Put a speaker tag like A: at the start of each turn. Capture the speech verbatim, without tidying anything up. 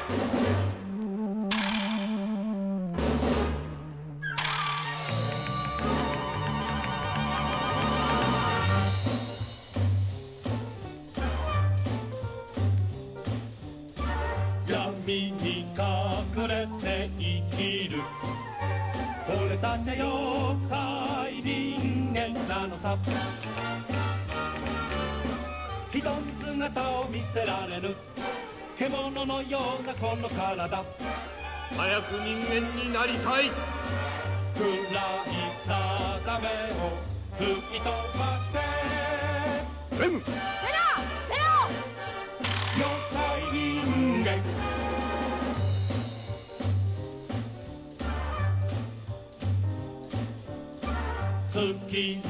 A: 闇に隠れて生きる俺たちは妖怪人間なのさ。人に姿を見せられぬ獣のようなこの体、
B: 早く人間になりたい。
A: 暗い定めを吹き飛ばせ。
B: レム、
C: ゼロゼロ。
A: 妖怪人間好き